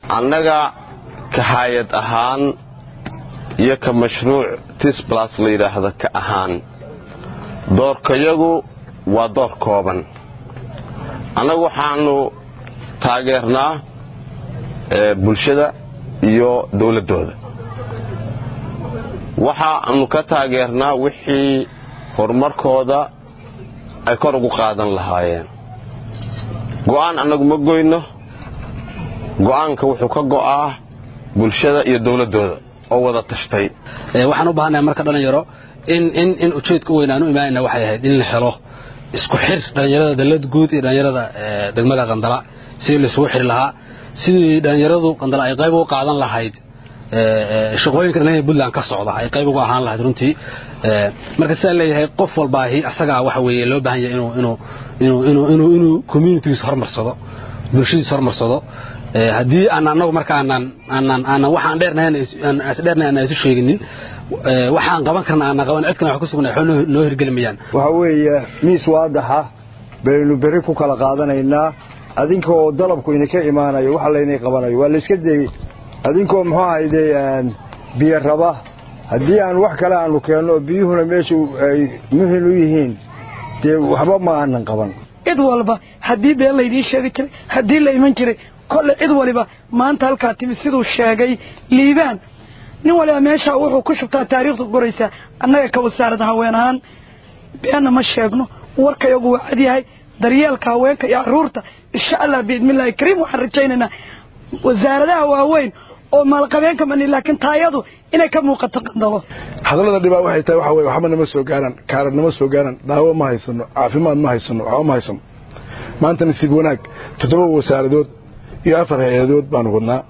annaga ka hay'ad ahaan iyo ka mashruuc tis plus la yiraahdo ka ahaan doorkayagu waa door kooban annagu waxaanu taageernaa bulshada iyo dawladooda waxaanu ka taageernaa wixii horumarkooda ay kor ugu qaadan lahaayeen go'aan annagu ma goyno go'aanka wuxuu ka go'aa bulshada iyo dawladooda oo wada tashtay waxaan u baahanahay marka dhalinyaro in ujeedka weyn u imaanayna waxay ahayd in la helo isku xir dhalinyarada dalad guud iyo dhalinyarada degmada Qandala si la isku xir lahaa sidii dhalinyaradu Qandala ay qayb uga qaadan lahayd shaqooyinka dhalinyarada Puntland ka socda ay qayb uga ahaan lahayd runtii marka si leeyahay qof walba asaga waxa weeye loo baahan yahay inuu communities hormarsado bulshadiisa hormarsado haddii anagu marka aan waxaan dheernayn isu sheeginin waxaan qaban karnaa aan qaban cidkana wax ku sugnaa xoolo noo hirgelmayaan waxa weeye miis waadaxa baynu bari ku kala qaadanaynaa adinka oo dalabku inaka imaanayo waxa la inay qabanayo waa la iska deeyay adinka oo muxuu ahaydee biyo raba haddii aan wax kale aanu keenno biyuhuna meesha ay muhiim u yihiin dee waxba ma aanan qaban cid walba haddii been laydin sheegi jiray haddii la iman jiray كل عد ولبا ما أنت هالكاتب السيدو الشاقي ليبان نولا ماشا وحو كشفتا تاريخ القريسة أنه كوسارة هاوينهان بأن ما الشاقنو وركا يقوى عدي هاي دريالك هاوينك يا عرورتا إن شاء الله بإذن الله كريم وحرجيننا وزارة هاوين وما لقبينك من لكن تايضو إنا كم وقت تقدلو hadalada dhibaa waxay tahay waxa way waxba nama soo gaaran kaaranimo soo gaaran daawo ma haysano caafimaad ma haysano waxa ma haysano maanta nasiib wanaag 7 wasaaradood iyo 4 hay'adood baan wadnaa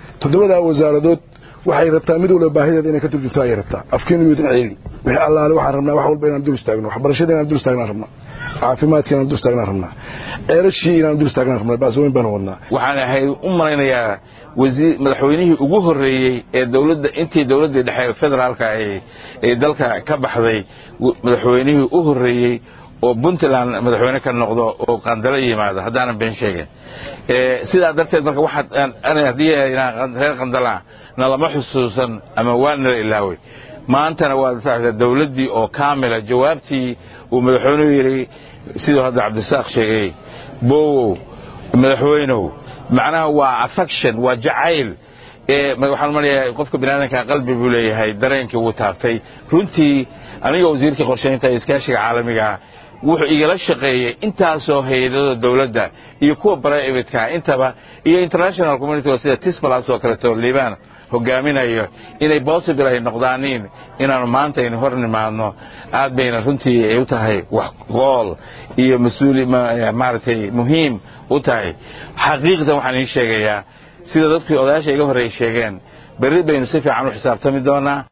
7 wasaaradood waxay rabtaa mid waliba baahideeda inay ka turjunto ay rabtaa afkeenu iyo dhinaceen wixii allaale waxaan rabnaa wax walba inaan dul istaagno waxbarashada inaan dul istaagno rabnaa caafimaadka inaan dul istaagno rabnaa eerashii inaan dul istaagno rabnaa baasooyin baan wadnaa waxaan ahay u maraynayaa wasiir madaxweynihii ugu horeeyay ee dawladda intii dawladda dhexe federaalka ay dalka ka baxday madaxweynihii u horeeyay oo Puntland madaxweyne ka noqdo oo Qandala yimaado hadaan been sheegay sida darteed marka waxa aan hadii reer Qandala nalama xusuusan ama waan la ilaaway maantana waa saacada dawladdii oo kaamila jawaabtii uu madaxweynuhu yiri sidoo hadda Cabdisaaq sheegay boo madaxweynuhu macnaha waa affection waa jacayl waxaan maleeyahay qofka bini'aadamka qalbi buu leeyahay dareenkii uu taabtay runtii aniga wasiirka qorsheynta iskaashiga caalamiga wuxuu igala shaqeeyay intaasoo hay'adaha dawladda iyo kuwa private-ka intaba iyo international community sida TISPLAS oo kale oo Liibaan hogaaminayo inay possible ay noqdaaniin inaan maanta in hornimaadno aad bayna runtii ay u tahay wax gool iyo mas'uuli maartay muhiim u tahay xaqiiqatan waxaan sheegayaa sida dadkii odayaasha iga horeeyay sheegeen bari baynu si fiican u xisaabtami doonaa